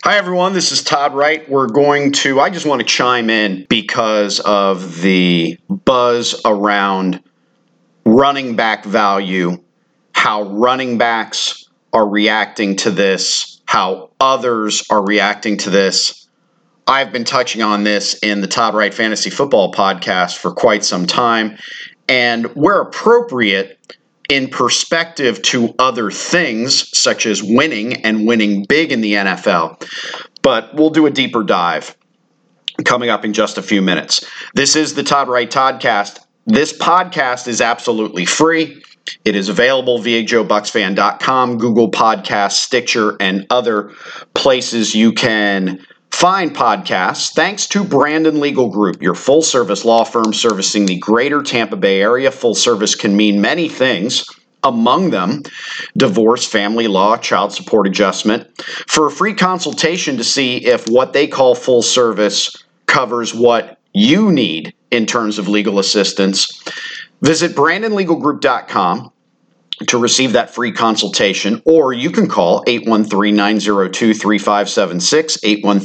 Hi, everyone. This is Todd Wright. I just want to chime in because of the buzz around running back value, how running backs are reacting to this, how others are reacting to this. I've been touching on this in the Todd Wright Fantasy Football podcast for quite some time, and where appropriate, in perspective to other things such as winning and winning big in the NFL. But we'll do a deeper dive coming up in just a few minutes. This is the Todd Wright Toddcast. This podcast is absolutely free. It is available via JoeBucksFan.com, Google Podcasts, Stitcher, and other places you can find podcasts. Thanks to Brandon Legal Group, your full-service law firm servicing the greater Tampa Bay area. Full service can mean many things, among them divorce, family law, child support adjustment. For a free consultation to see if what they call full service covers what you need in terms of legal assistance, visit BrandonLegalGroup.com to receive that free consultation, or you can call 813-902-3576,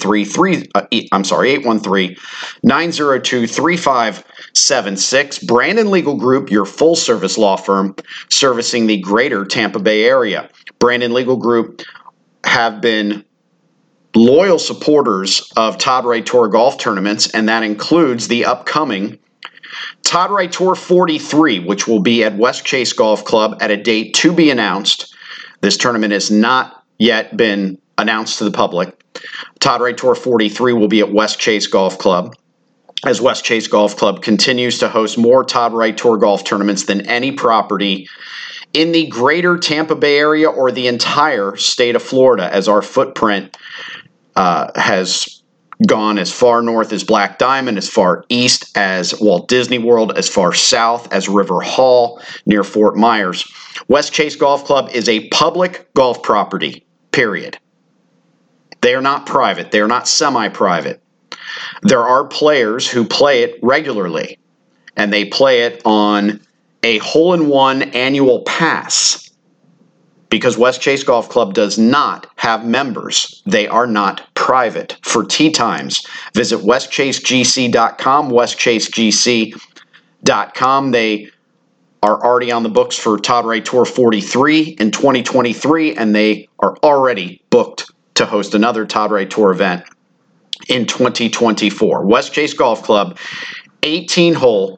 813-902-3576. Brandon Legal Group, your full-service law firm servicing the greater Tampa Bay area. Brandon Legal Group have been loyal supporters of Todd Wright Tour golf tournaments, and that includes the upcoming Todd Wright Tour 43, which will be at West Chase Golf Club at a date to be announced. This tournament has not yet been announced to the public. Todd Wright Tour 43 will be at West Chase Golf Club, as West Chase Golf Club continues to host more Todd Wright Tour golf tournaments than any property in the greater Tampa Bay area or the entire state of Florida, as our footprint has gone as far north as Black Diamond, as far east as Walt Disney World, as far south as River Hall near Fort Myers. West Chase Golf Club is a public golf property, period. They are not private. They are not semi-private. There are players who play it regularly, and they play it on a hole-in-one annual pass, because West Chase Golf Club does not have members. They are not private. For tee times, visit westchasegc.com, westchasegc.com. They are already on the books for Todd Wright Tour 43 in 2023, and they are already booked to host another Todd Wright Tour event in 2024. West Chase Golf Club, 18-hole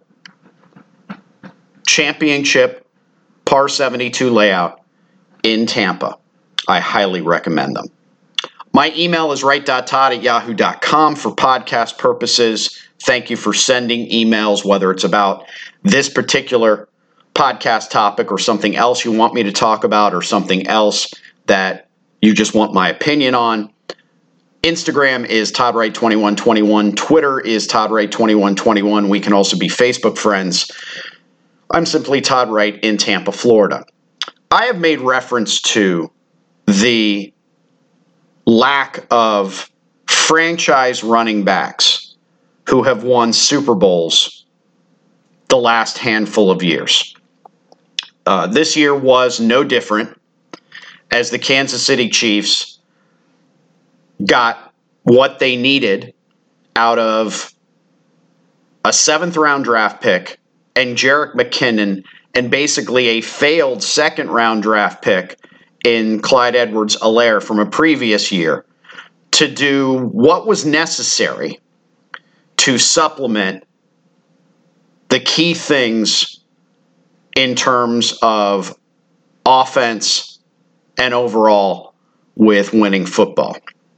championship par 72 layout in Tampa. I highly recommend them. My email is wright.todd@yahoo.com for podcast purposes. Thank you for sending emails, whether it's about this particular podcast topic or something else you want me to talk about or something else that you just want my opinion on. Instagram is ToddWright2121. Twitter is ToddWright2121. We can also be Facebook friends. I'm simply Todd Wright in Tampa, Florida. I have made reference to the lack of franchise running backs who have won Super Bowls the last handful of years. This year was no different, as the Kansas City Chiefs got what they needed out of a 7th-round draft pick and Jerick McKinnon, and basically a failed second-round draft pick in Clyde Edwards-Helaire from a previous year, to do what was necessary to supplement the key things in terms of offense and overall with winning football.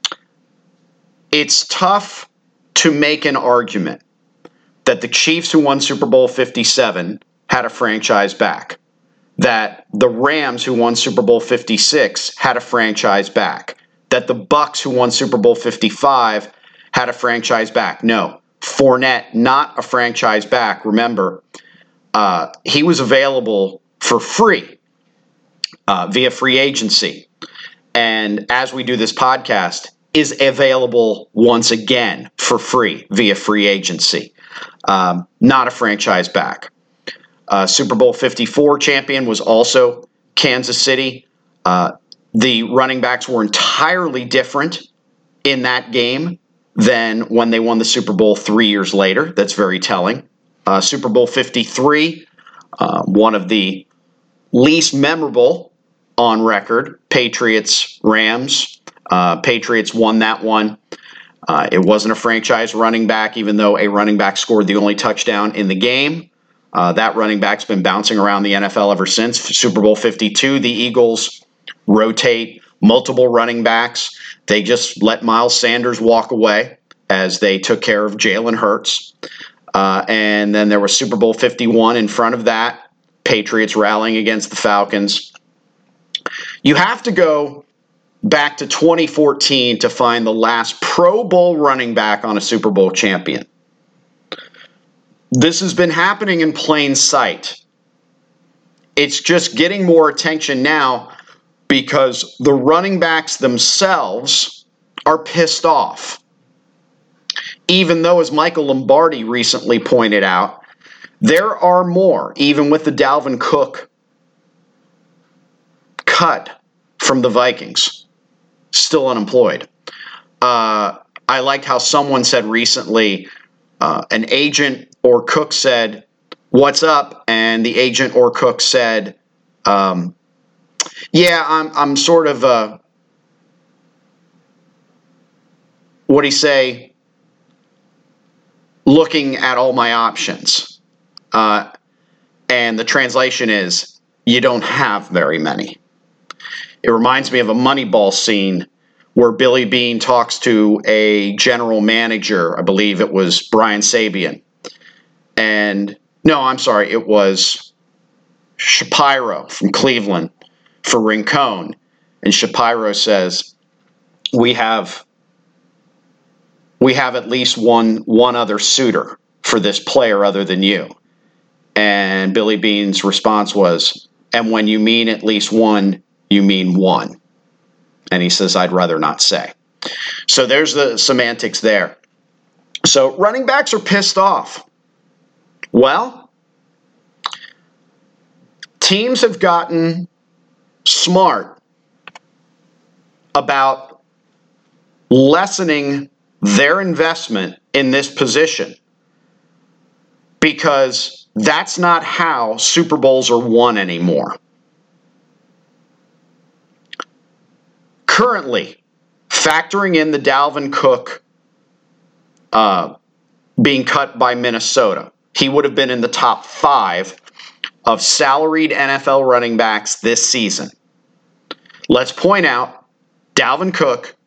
It's tough to make an argument that the Chiefs, who won Super Bowl 57, had a franchise back, that the Rams, who won Super Bowl 56, had a franchise back, that the Bucks, who won Super Bowl 55, had a franchise back. No, Fournette, not a franchise back. Remember, he was available for free via free agency, and as we do this podcast, is available once again for free via free agency. Not a franchise back. Super Bowl 54 champion was also Kansas City. The running backs were entirely different in that game than when they won the Super Bowl 3 years later. That's very telling. Super Bowl 53, one of the least memorable on record, Patriots-Rams. Patriots won that one. It wasn't a franchise running back, even though a running back scored the only touchdown in the game. That running back's been bouncing around the NFL ever since. Super Bowl 52, the Eagles rotate multiple running backs. They just let Miles Sanders walk away as they took care of Jalen Hurts. And then there was Super Bowl 51 in front of that, Patriots rallying against the Falcons. You have to go back to 2014 to find the last Pro Bowl running back on a Super Bowl champion. This has been happening in plain sight. It's just getting more attention now because the running backs themselves are pissed off. Even though, as Michael Lombardi recently pointed out, there are more, even with the Dalvin Cook cut from the Vikings, still unemployed. I liked how someone said recently, an agent or Cook said, "What's up?" And the agent or Cook said, "Yeah, I'm sort of what'd he say? Looking at all my options." And the translation is, "You don't have very many." It reminds me of a Moneyball scene where Billy Beane talks to a general manager. I believe it was Brian Sabian. And no, I'm sorry, it was Shapiro from Cleveland for Rincon. And Shapiro says, we have at least one other suitor for this player other than you. And Billy Beane's response was, "And when you mean at least one, you mean one." And he says, "I'd rather not say." So there's the semantics there. So running backs are pissed off. Well, teams have gotten smart about lessening their investment in this position because that's not how Super Bowls are won anymore. Currently, factoring in the Dalvin Cook being cut by Minnesota, he would have been in the top 5 of salaried NFL running backs this season. Let's point out, Dalvin Cook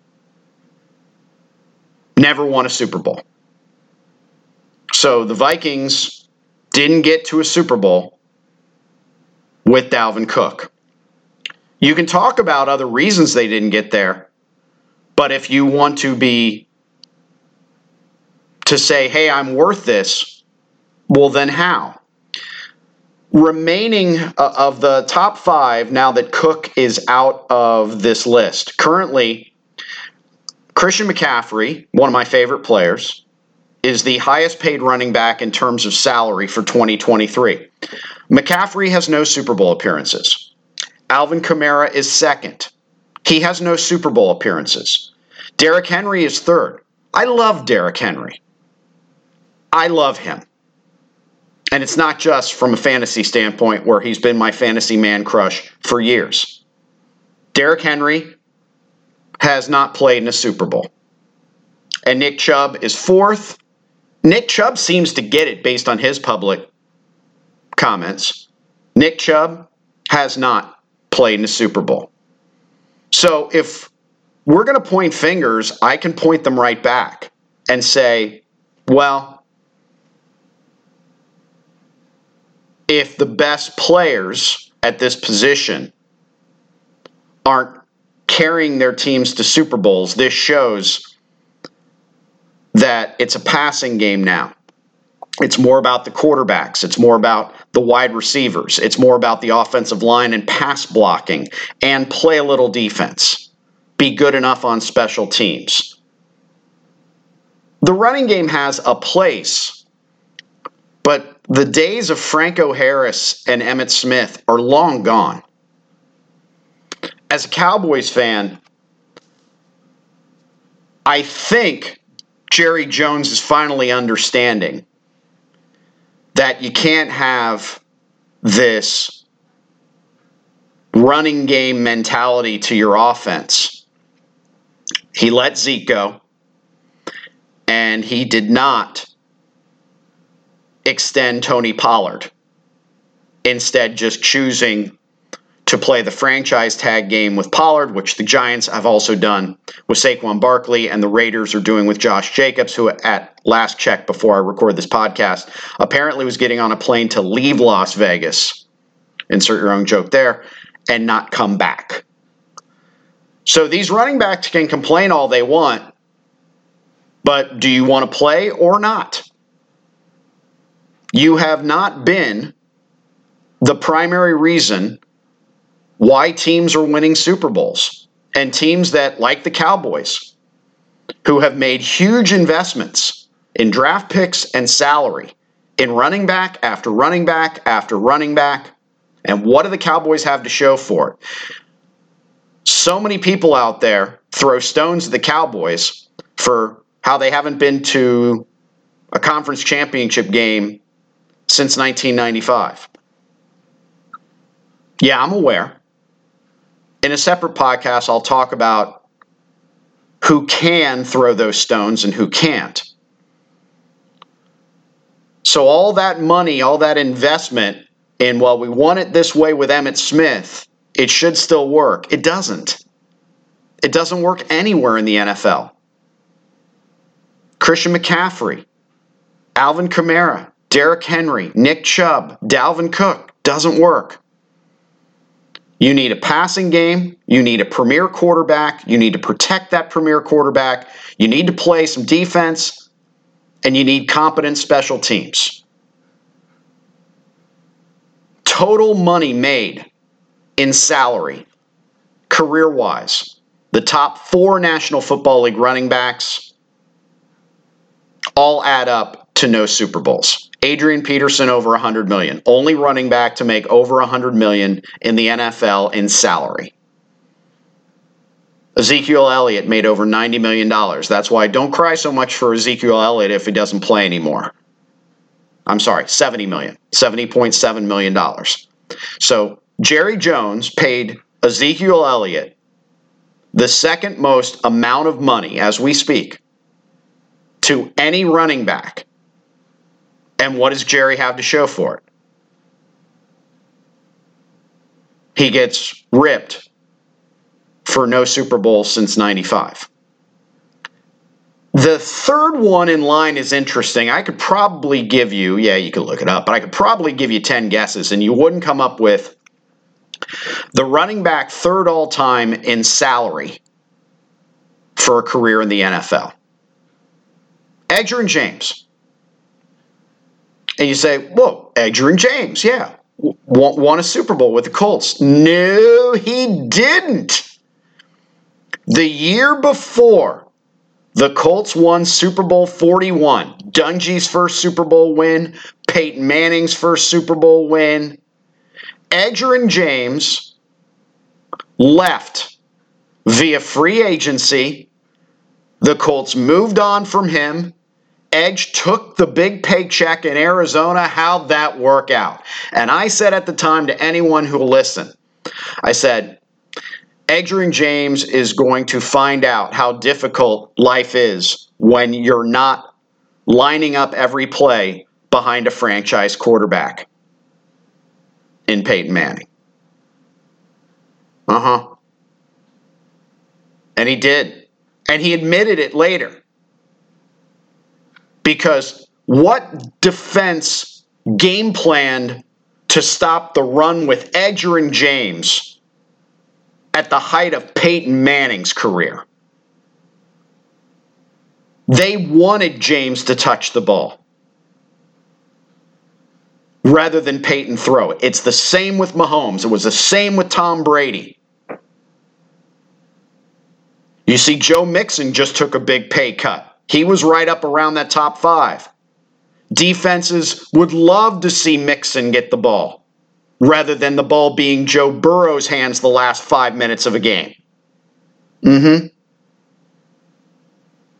never won a Super Bowl. So the Vikings didn't get to a Super Bowl with Dalvin Cook. You can talk about other reasons they didn't get there, but if you want to say, hey, I'm worth this, well, then how? Remaining of the top 5, now that Cook is out of this list, currently, Christian McCaffrey, one of my favorite players, is the highest paid running back in terms of salary for 2023. McCaffrey has no Super Bowl appearances. Alvin Kamara is second. He has no Super Bowl appearances. Derrick Henry is third. I love Derrick Henry. I love him. And it's not just from a fantasy standpoint where he's been my fantasy man crush for years. Derrick Henry has not played in a Super Bowl. And Nick Chubb is fourth. Nick Chubb seems to get it based on his public comments. Nick Chubb has not played in a Super Bowl. So if we're going to point fingers, I can point them right back and say, well, if the best players at this position aren't carrying their teams to Super Bowls, this shows that it's a passing game now. It's more about the quarterbacks. It's more about the wide receivers. It's more about the offensive line and pass blocking and play a little defense. Be good enough on special teams. The running game has a place, but the days of Franco Harris and Emmitt Smith are long gone. As a Cowboys fan, I think Jerry Jones is finally understanding that you can't have this running game mentality to your offense. He let Zeke go, and he did not extend Tony Pollard, instead just choosing to play the franchise tag game with Pollard, which the Giants have also done with Saquon Barkley, and the Raiders are doing with Josh Jacobs, who at last check before I record this podcast, apparently was getting on a plane to leave Las Vegas, insert your own joke there, and not come back. So these running backs can complain all they want, but do you want to play or not? You have not been the primary reason why teams are winning Super Bowls, and teams that, like the Cowboys, who have made huge investments in draft picks and salary in running back after running back after running back. And what do the Cowboys have to show for it? So many people out there throw stones at the Cowboys for how they haven't been to a conference championship game since 1995. Yeah, I'm aware. In a separate podcast, I'll talk about who can throw those stones and who can't. So all that money, all that investment in, well, we want it this way with Emmitt Smith, it should still work. It doesn't. It doesn't work anywhere in the NFL. Christian McCaffrey, Alvin Kamara, Derrick Henry, Nick Chubb, Dalvin Cook, doesn't work. You need a passing game. You need a premier quarterback. You need to protect that premier quarterback. You need to play some defense. And you need competent special teams. Total money made in salary, career-wise. The top 4 National Football League running backs all add up to no Super Bowls. Adrian Peterson over $100 million. Only running back to make over $100 million in the NFL in salary. Ezekiel Elliott made over $90 million. That's why don't cry so much for Ezekiel Elliott if he doesn't play anymore. I'm sorry, $70 million. $70.7 million. So Jerry Jones paid Ezekiel Elliott the second most amount of money as we speak to any running back. And what does Jerry have to show for it? He gets ripped for no Super Bowl since 95. The third one in line is interesting. I could probably give you, you could look it up, but I could probably give you 10 guesses and you wouldn't come up with the running back third all-time in salary for a career in the NFL. Edgerrin James. And you say, whoa, Edgerrin James, won a Super Bowl with the Colts. No, he didn't. The year before, the Colts won Super Bowl 41. Dungy's first Super Bowl win, Peyton Manning's first Super Bowl win. Edgerrin James left via free agency. The Colts moved on from him. Edge took the big paycheck in Arizona. How'd that work out? And I said at the time to anyone who will listen, I said, Edgerrin James is going to find out how difficult life is when you're not lining up every play behind a franchise quarterback in Peyton Manning. And he did. And he admitted it later. Because what defense game planned to stop the run with Edgerrin James at the height of Peyton Manning's career? They wanted James to touch the ball rather than Peyton throw it. It's the same with Mahomes. It was the same with Tom Brady. You see, Joe Mixon just took a big pay cut. He was right up around that top 5. Defenses would love to see Mixon get the ball rather than the ball being Joe Burrow's hands the last 5 minutes of a game.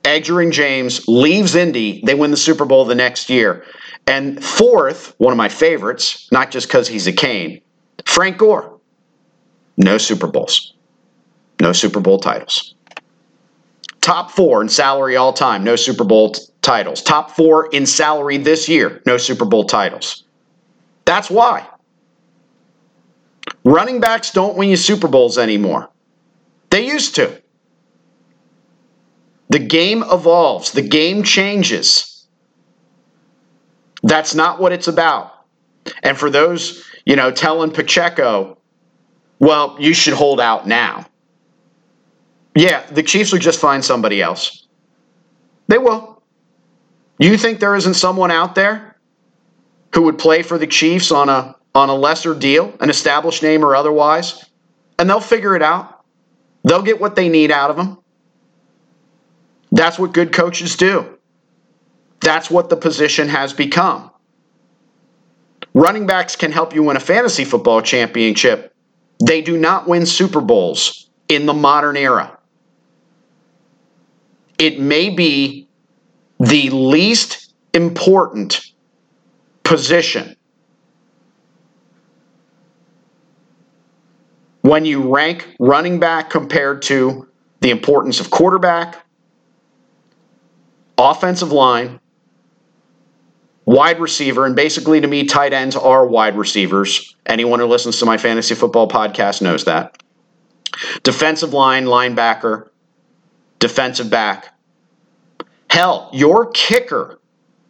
Edgerrin James leaves Indy. They win the Super Bowl the next year. And fourth, one of my favorites, not just because he's a Cane, Frank Gore. No Super Bowls. No Super Bowl titles. Top 4 in salary all time, no Super Bowl titles. Top 4 in salary this year, no Super Bowl titles. That's why. Running backs don't win you Super Bowls anymore. They used to. The game evolves. The game changes. That's not what it's about. And for those, telling Pacheco, well, you should hold out now. Yeah, the Chiefs will just find somebody else. They will. You think there isn't someone out there who would play for the Chiefs on a lesser deal, an established name or otherwise? And they'll figure it out. They'll get what they need out of them. That's what good coaches do. That's what the position has become. Running backs can help you win a fantasy football championship. They do not win Super Bowls in the modern era. It may be the least important position when you rank running back compared to the importance of quarterback, offensive line, wide receiver, and basically to me, tight ends are wide receivers. Anyone who listens to my fantasy football podcast knows that. Defensive line, linebacker, defensive back. Hell, your kicker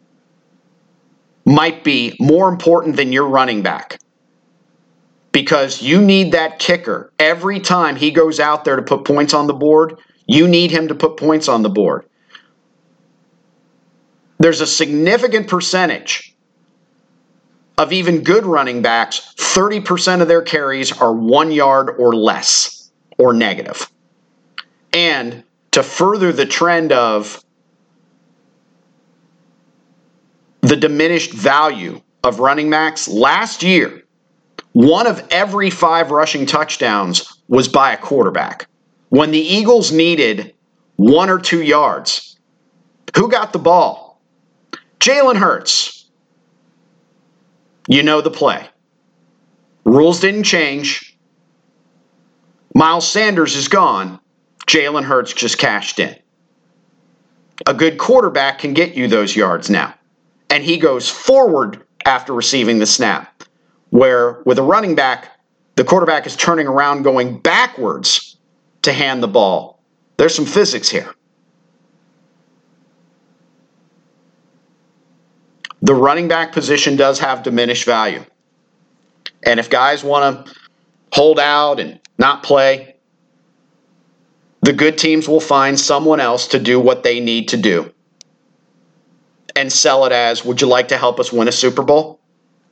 might be more important than your running back because you need that kicker. Every time he goes out there to put points on the board, you need him to put points on the board. There's a significant percentage of even good running backs, 30% of their carries are 1 yard or less or negative. And to further the trend of the diminished value of running backs, last year, 1 of every 5 rushing touchdowns was by a quarterback. When the Eagles needed 1 or 2 yards, who got the ball? Jalen Hurts. You know the play. Rules didn't change. Miles Sanders is gone. Jalen Hurts just cashed in. A good quarterback can get you those yards now. And he goes forward after receiving the snap. Where with a running back, the quarterback is turning around going backwards to hand the ball. There's some physics here. The running back position does have diminished value. And if guys want to hold out and not play, the good teams will find someone else to do what they need to do and sell it as, would you like to help us win a Super Bowl?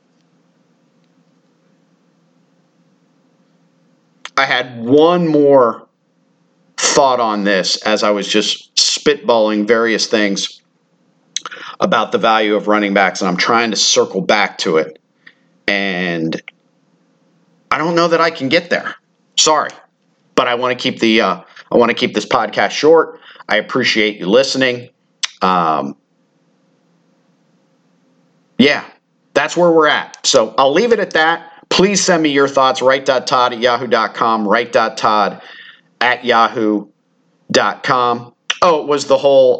I had one more thought on this as I was just spitballing various things about the value of running backs, and I'm trying to circle back to it. And I don't know that I can get there. Sorry. But I want to keep this podcast short. I appreciate you listening. Yeah, that's where we're at. So I'll leave it at that. Please send me your thoughts, write.todd@yahoo.com, write.todd@yahoo.com. Oh, it was the whole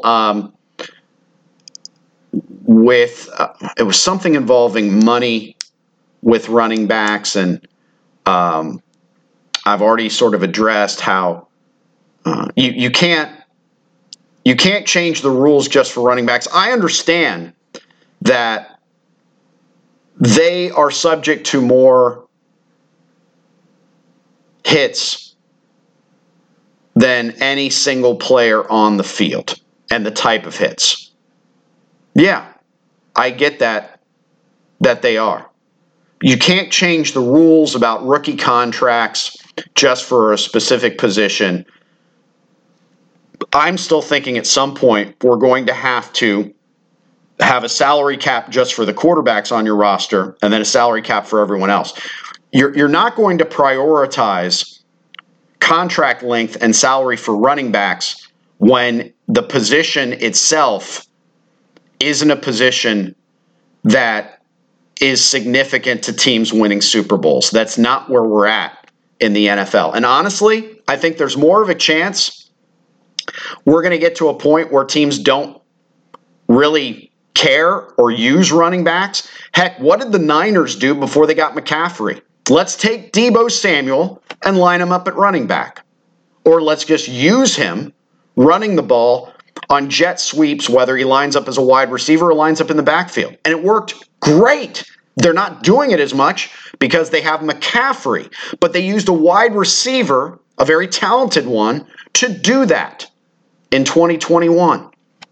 it was something involving money with running backs, and I've already sort of addressed how you can't change the rules just for running backs. I understand that they are subject to more hits than any single player on the field and the type of hits. Yeah, I get that they are. You can't change the rules about rookie contracts just for a specific position. I'm still thinking at some point we're going to have a salary cap just for the quarterbacks on your roster and then a salary cap for everyone else. You're not going to prioritize contract length and salary for running backs when the position itself isn't a position that is significant to teams winning Super Bowls. That's not where we're at in the NFL. And honestly, I think there's more of a chance we're going to get to a point where teams don't really care or use running backs. Heck, what did the Niners do before they got McCaffrey? Let's take Deebo Samuel and line him up at running back. Or let's just use him running the ball on jet sweeps, whether he lines up as a wide receiver or lines up in the backfield. And it worked great. They're not doing it as much because they have McCaffrey, but they used a wide receiver, a very talented one, to do that in 2021.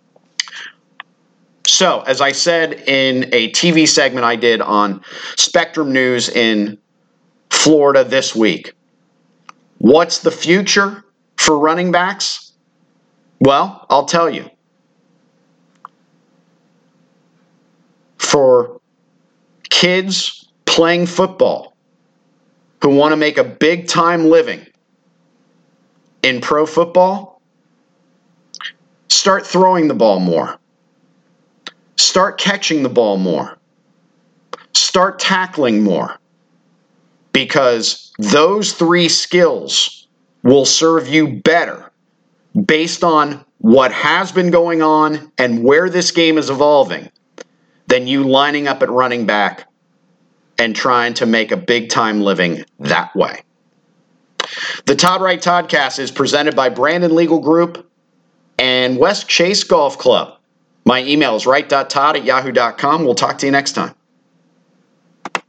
So, as I said in a TV segment I did on Spectrum News in Florida this week, what's the future for running backs? Well, I'll tell you. For kids playing football who want to make a big-time living in pro football, start throwing the ball more. Start catching the ball more. Start tackling more. Because those three skills will serve you better based on what has been going on and where this game is evolving than you lining up at running back and trying to make a big-time living that way. The Todd Wright Toddcast is presented by Brandon Legal Group and West Chase Golf Club. My email is wright.todd@yahoo.com. We'll talk to you next time.